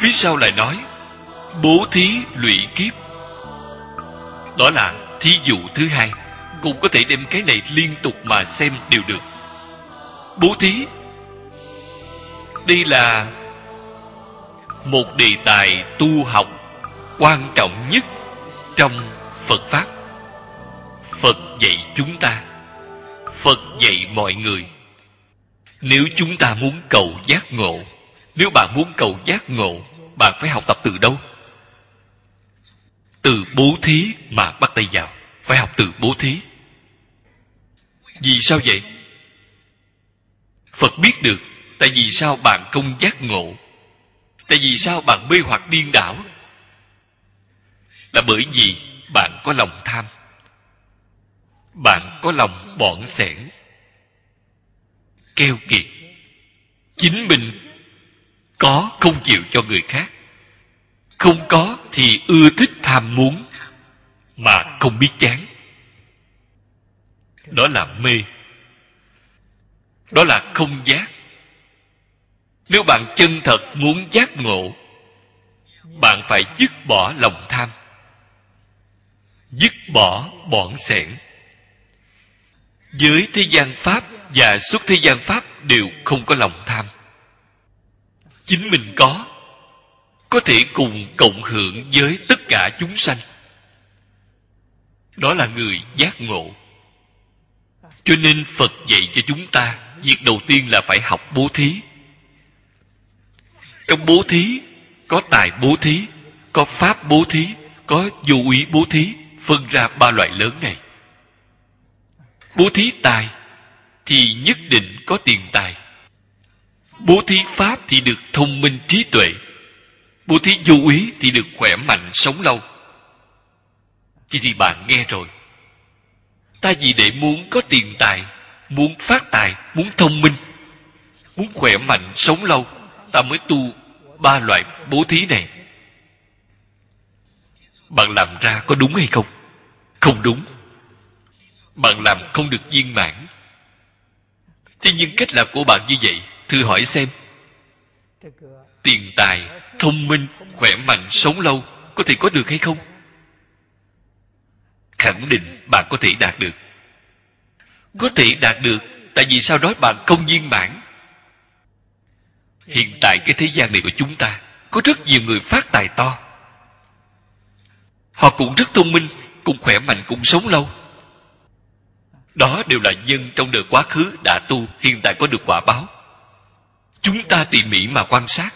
Phía sau lại nói bố thí lụy kiếp. Đó là thí dụ thứ hai. Cũng có thể đem cái này liên tục mà xem đều được. Bố thí, đây là một đề tài tu học quan trọng nhất trong Phật Pháp. Phật dạy chúng ta, Phật dạy mọi người. Nếu chúng ta muốn cầu giác ngộ, nếu bạn muốn cầu giác ngộ, bạn phải học tập từ đâu? Từ bố thí mà bắt tay vào. Phải học từ bố thí. Vì sao vậy? Phật biết được tại vì sao bạn không giác ngộ, tại vì sao bạn mê hoặc điên đảo, là bởi vì bạn có lòng tham, bạn có lòng bỏn xẻn, keo kiệt. Chính mình có không chịu cho người khác, không có thì ưa thích tham muốn mà không biết chán. Đó là mê, đó là không giác. Nếu bạn chân thật muốn giác ngộ, bạn phải dứt bỏ lòng tham, dứt bỏ bỏn xẻn. Với thế gian pháp và xuất thế gian pháp đều không có lòng tham. Chính mình có thể cùng cộng hưởng với tất cả chúng sanh. Đó là người giác ngộ. Cho nên Phật dạy cho chúng ta, việc đầu tiên là phải học bố thí. Trong bố thí có tài bố thí, có pháp bố thí, có vô úy bố thí, phân ra ba loại lớn này. Bố thí tài thì nhất định có tiền tài. Bố thí pháp thì được thông minh trí tuệ. Bố thí vô úy thì được khỏe mạnh sống lâu. Thì bạn nghe rồi. Ta vì để muốn có tiền tài, muốn phát tài, muốn thông minh, muốn khỏe mạnh sống lâu, ta mới tu ba loại bố thí này. Bạn làm ra có đúng hay không? Không đúng. Bạn làm không được viên mãn. Thế nhưng cách làm của bạn như vậy, thử hỏi xem, tiền tài, thông minh, khỏe mạnh, sống lâu có thể có được hay không? Khẳng định bạn có thể đạt được. Có thể đạt được, tại vì sao nói bạn không viên mãn? Hiện tại cái thế gian này của chúng ta có rất nhiều người phát tài to. Họ cũng rất thông minh, cũng khỏe mạnh, cũng sống lâu. Đó đều là nhân trong đời quá khứ đã tu, hiện tại có được quả báo. Chúng ta tỉ mỉ mà quan sát.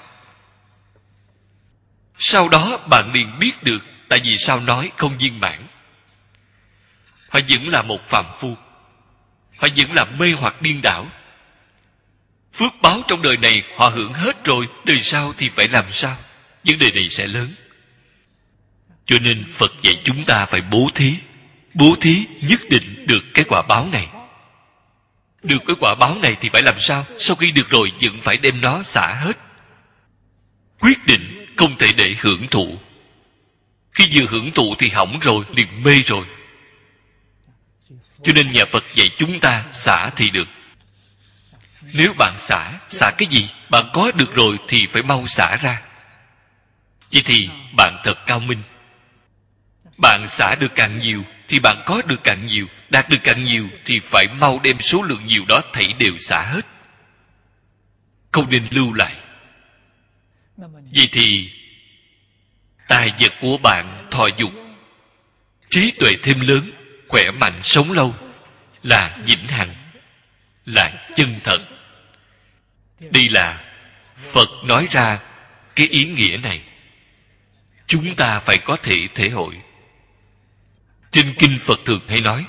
Sau đó bạn liền biết được tại vì sao nói không viên mãn. Họ vẫn là một phàm phu, họ vẫn là mê hoặc điên đảo. Phước báo trong đời này họ hưởng hết rồi, đời sau thì phải làm sao? Vấn đề này sẽ lớn. Cho nên Phật dạy chúng ta phải bố thí. Bố thí nhất định được cái quả báo này. Được cái quả báo này thì phải làm sao? Sau khi được rồi vẫn phải đem nó xả hết. Quyết định không thể để hưởng thụ. Khi vừa hưởng thụ thì hỏng rồi, liền mê rồi. Cho nên nhà Phật dạy chúng ta xả thì được. Nếu bạn xả cái gì? Bạn có được rồi thì phải mau xả ra. Vậy thì bạn thật cao minh. Bạn xả được càng nhiều thì bạn có được càng nhiều. Đạt được càng nhiều thì phải mau đem số lượng nhiều đó thảy đều xả hết. Không nên lưu lại. Vậy thì tài vật của bạn thọ dục, trí tuệ thêm lớn, khỏe mạnh sống lâu, là vĩnh hằng, là chân thật. Đây là Phật nói ra cái ý nghĩa này. Chúng ta phải có thể thể hội. Trên kinh Phật thường hay nói,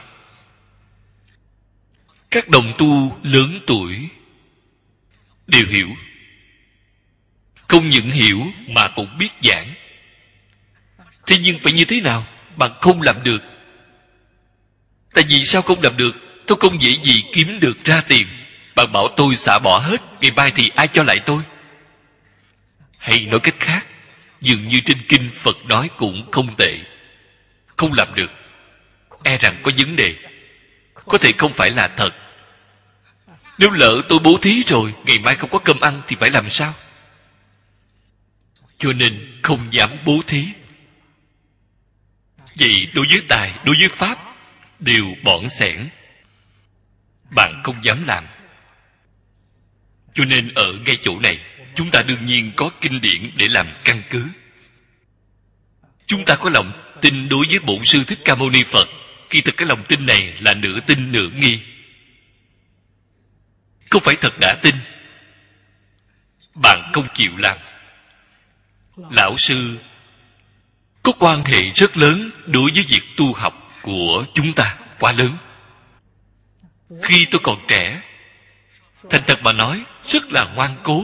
các đồng tu lớn tuổi đều hiểu. Không những hiểu mà cũng biết giảng. Thế nhưng phải như thế nào? Bạn không làm được. Tại vì sao không làm được? Tôi không dễ gì kiếm được ra tiền. Bạn bảo tôi xả bỏ hết, ngày mai thì ai cho lại tôi? Hay nói cách khác, dường như trên kinh Phật nói cũng không tệ. Không làm được, e rằng có vấn đề. Có thể không phải là thật. Nếu lỡ tôi bố thí rồi, ngày mai không có cơm ăn thì phải làm sao? cho nên không dám bố thí. Vậy đối với tài, đối với pháp đều bỏn xẻn, bạn không dám làm. Cho nên ở ngay chỗ này, chúng ta đương nhiên có kinh điển để làm căn cứ. Chúng ta có lòng tin đối với Bổn Sư Thích Ca Mâu Ni Phật. Kỳ thực cái lòng tin này là nửa tin nửa nghi, không phải thật đã tin. Bạn không chịu làm. Lão sư có quan hệ rất lớn đối với việc tu học của chúng ta, quá lớn. Khi tôi còn trẻ, thành thật mà nói, rất là ngoan cố.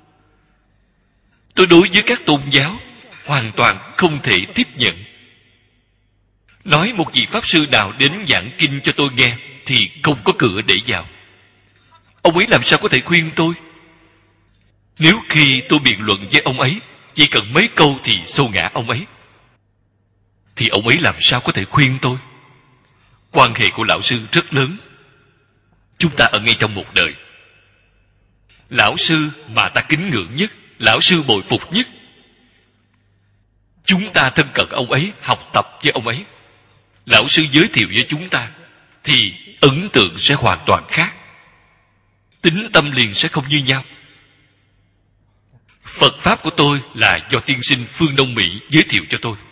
Tôi đối với các tôn giáo hoàn toàn không thể tiếp nhận. Nói một vị pháp sư nào đến giảng kinh cho tôi nghe thì không có cửa để vào. Ông ấy làm sao có thể khuyên tôi? Nếu khi tôi biện luận với ông ấy chỉ cần mấy câu thì xô ngã ông ấy, thì ông ấy làm sao có thể khuyên tôi? Quan hệ của lão sư rất lớn. Chúng ta ở ngay trong một đời. Lão sư mà ta kính ngưỡng nhất, lão sư bội phục nhất, chúng ta thân cận ông ấy, học tập với ông ấy, lão sư giới thiệu với chúng ta, thì ấn tượng sẽ hoàn toàn khác. Tính tâm liền sẽ không như nhau. Phật Pháp của tôi là do tiên sinh phương Đông Mỹ giới thiệu cho tôi.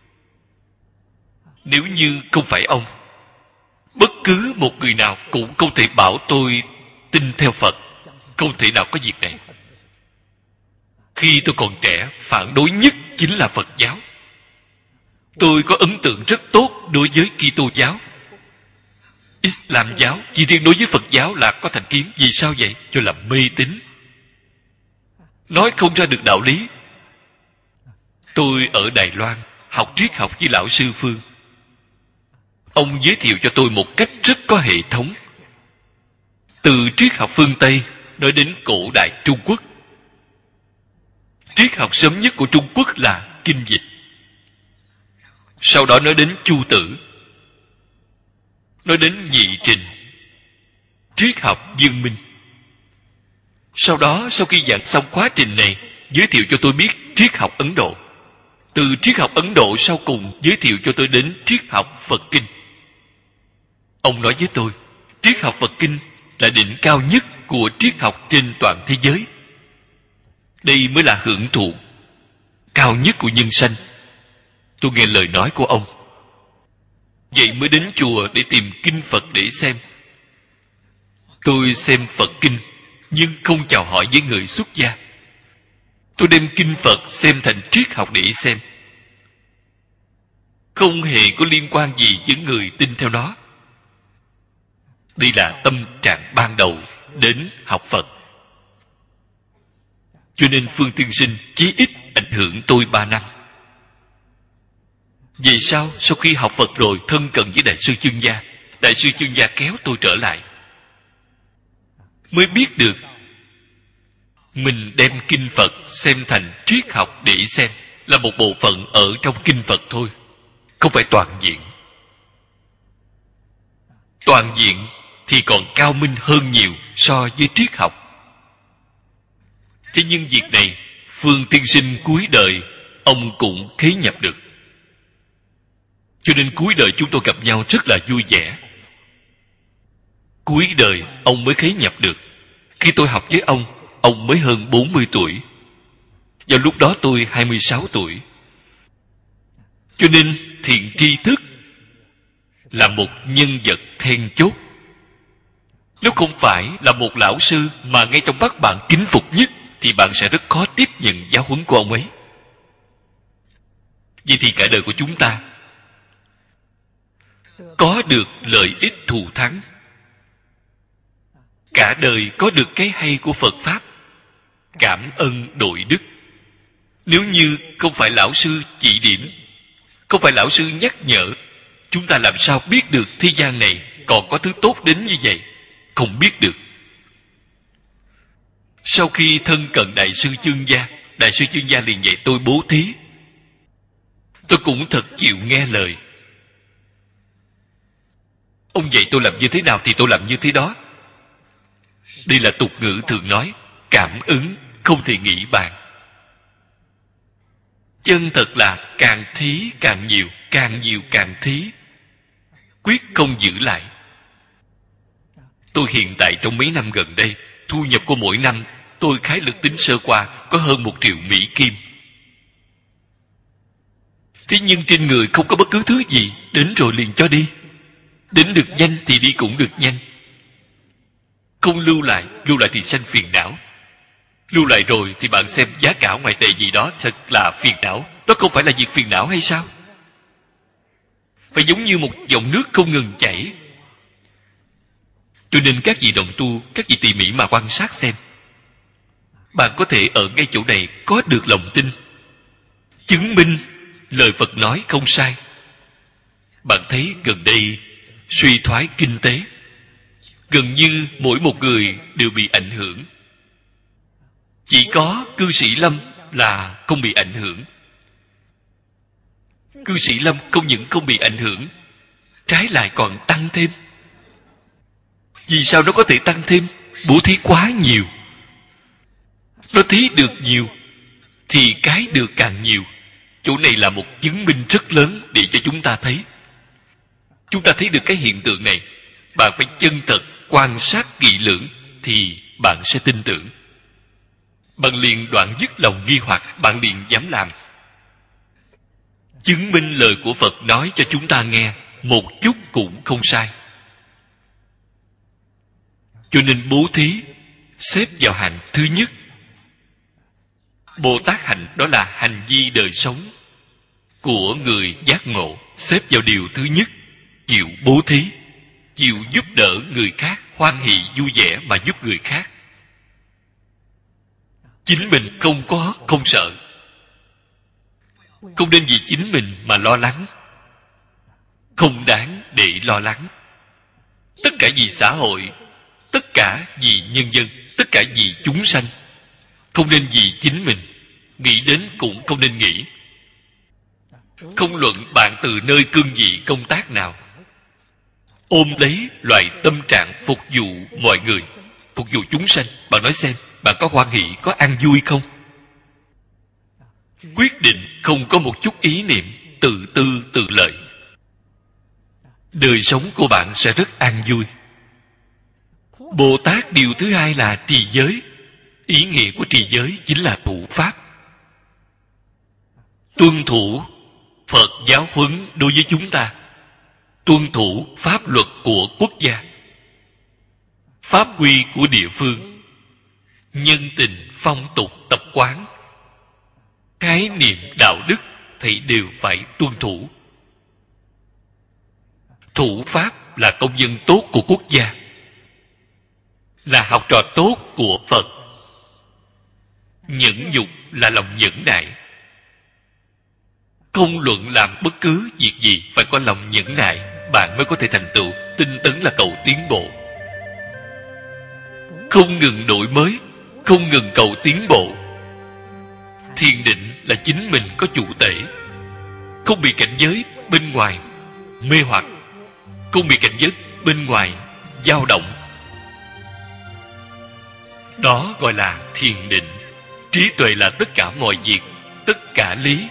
Nếu như không phải ông, bất cứ một người nào cũng không thể bảo tôi tin theo Phật. Không thể nào có việc này. Khi tôi còn trẻ, phản đối nhất chính là Phật giáo. Tôi có ấn tượng rất tốt đối với Kitô giáo. Islam giáo, chỉ riêng đối với Phật giáo là có thành kiến. Vì sao vậy? Cho là mê tín, nói không ra được đạo lý. Tôi ở Đài Loan học triết học với lão sư Phương. Ông giới thiệu cho tôi một cách rất có hệ thống, từ triết học phương Tây nói đến cổ đại Trung Quốc. Triết học sớm nhất của Trung Quốc là kinh dịch, sau đó nói đến Chu Tử, nói đến Nhị Trình, triết học Dương Minh. Sau đó, sau khi giảng xong khóa trình này, giới thiệu cho tôi biết triết học Ấn Độ. Từ triết học Ấn Độ sau cùng giới thiệu cho tôi đến triết học Phật Kinh. Ông nói với tôi, triết học Phật Kinh là đỉnh cao nhất của triết học trên toàn thế giới. Đây mới là hưởng thụ cao nhất của nhân sanh. Tôi nghe lời nói của ông, vậy mới đến chùa để tìm kinh Phật để xem. Tôi xem Phật Kinh nhưng không chào hỏi với người xuất gia. Tôi đem kinh Phật xem thành triết học để xem, không hề có liên quan gì với người tin theo nó. Đây là tâm trạng ban đầu đến học Phật. Cho nên Phương tiên sinh chí ít ảnh hưởng tôi 3 năm. Về sau khi học Phật rồi, thân cận với Đại sư Chương Gia, Đại sư Chương Gia kéo tôi trở lại, mới biết được mình đem kinh Phật xem thành triết học để xem là một bộ phận ở trong kinh Phật thôi, không phải toàn diện. Toàn diện thì còn cao minh hơn nhiều so với triết học. Thế nhưng việc này Phương tiên sinh cuối đời ông cũng khế nhập được. Cho nên cuối đời chúng tôi gặp nhau rất là vui vẻ. Cuối đời ông mới khế nhập được. Khi tôi học với ông mới hơn 40 tuổi. Vào lúc đó tôi 26 tuổi. Cho nên thiện tri thức là một nhân vật then chốt. Nếu không phải là một lão sư mà ngay trong mắt bạn kính phục nhất, thì bạn sẽ rất khó tiếp nhận giáo huấn của ông ấy. Vậy thì cả đời của chúng ta có được lợi ích thù thắng, cả đời có được cái hay của Phật Pháp, cảm ơn đội đức. Nếu như không phải lão sư chỉ điểm, không phải lão sư nhắc nhở, chúng ta làm sao biết được thế gian này còn có thứ tốt đến như vậy? Không biết được. Sau khi thân cận Đại sư Chương Gia, Đại sư Chương Gia liền dạy tôi bố thí. Tôi cũng thật chịu nghe lời. Ông dạy tôi làm như thế nào thì tôi làm như thế đó. Đây là tục ngữ thường nói, cảm ứng không thể nghĩ bàn. Chân thật là càng thí càng nhiều càng thí, quyết không giữ lại. Tôi hiện tại trong mấy năm gần đây, thu nhập của mỗi năm tôi khái lực tính sơ qua có hơn 1 triệu Mỹ Kim. Thế nhưng trên người không có bất cứ thứ gì, đến rồi liền cho đi. Đến được nhanh thì đi cũng được nhanh. Không lưu lại thì sanh phiền não. Lưu lại rồi thì bạn xem giá cả ngoại tệ gì đó thật là phiền não. Đó không phải là việc phiền não hay sao? Phải giống như một dòng nước không ngừng chảy. Cho nên các vị đồng tu, các vị tỉ mỉ mà quan sát xem. Bạn có thể ở ngay chỗ này có được lòng tin, chứng minh lời Phật nói không sai. Bạn thấy gần đây suy thoái kinh tế, gần như mỗi một người đều bị ảnh hưởng. Chỉ có cư sĩ Lâm là không bị ảnh hưởng. Cư sĩ Lâm không những không bị ảnh hưởng, trái lại còn tăng thêm. Vì sao nó có thể tăng thêm? Bố thí quá nhiều. Nó thí được nhiều thì cái được càng nhiều. Chỗ này là một chứng minh rất lớn để cho chúng ta thấy. Chúng ta thấy được cái hiện tượng này. Bạn phải chân thật quan sát kỹ lưỡng thì bạn sẽ tin tưởng. Bạn liền đoạn dứt lòng nghi hoặc, bạn liền dám làm. Chứng minh lời của Phật nói cho chúng ta nghe, một chút cũng không sai. Cho nên bố thí xếp vào hạng thứ nhất. Bồ Tát hạnh đó là hành vi đời sống của người giác ngộ, xếp vào điều thứ nhất. Chịu bố thí, chịu giúp đỡ người khác, hoan hỷ vui vẻ mà giúp người khác. Chính mình không sợ. Không nên vì chính mình mà lo lắng. Không đáng để lo lắng. Tất cả vì xã hội, tất cả vì nhân dân, tất cả vì chúng sanh. Không nên vì chính mình. Nghĩ đến cũng không nên nghĩ. Không luận bạn từ nơi cương vị công tác nào, ôm lấy loại tâm trạng phục vụ mọi người, phục vụ chúng sanh. Bạn nói xem, bạn có hoan hỷ, có an vui không? Quyết định không có một chút ý niệm tự tư tự lợi. Đời sống của bạn sẽ rất an vui. Bồ Tát điều thứ hai là trì giới. Ý nghĩa của trì giới chính là thủ pháp. Tuân thủ Phật giáo huấn đối với chúng ta. Tuân thủ pháp luật của quốc gia, pháp quy của địa phương, nhân tình, phong tục, tập quán, khái niệm đạo đức thì đều phải tuân thủ. Thủ pháp là công dân tốt của quốc gia, là học trò tốt của Phật. Nhẫn nhục là lòng nhẫn nại. Không luận làm bất cứ việc gì phải có lòng nhẫn nại, bạn mới có thể thành tựu. Tinh tấn là cầu tiến bộ. Không ngừng đổi mới, không ngừng cầu tiến bộ. Thiền định là chính mình có chủ tể, không bị cảnh giới bên ngoài mê hoặc, không bị cảnh giới bên ngoài dao động. Đó gọi là thiền định. Trí tuệ là tất cả mọi việc, tất cả lý,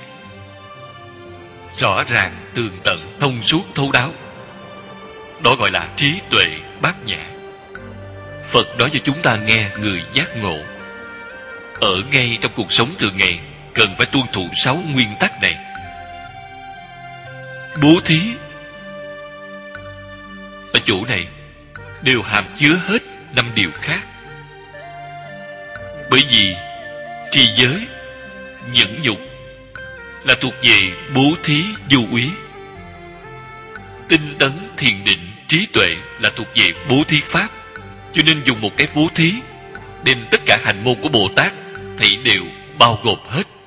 rõ ràng, tường tận, thông suốt, thấu đáo. Đó gọi là trí tuệ bát nhã. Phật nói cho chúng ta nghe, người giác ngộ ở ngay trong cuộc sống thường ngày cần phải tuân thủ 6 nguyên tắc này. Bố thí ở chỗ này đều hàm chứa hết 5 điều khác. Bởi vì trì giới, nhẫn nhục là thuộc về bố thí vô úy. Tinh tấn, thiền định, trí tuệ là thuộc về bố thí pháp. Cho nên dùng một cái bố thí đem tất cả hành môn của Bồ Tát thì đều bao gồm hết.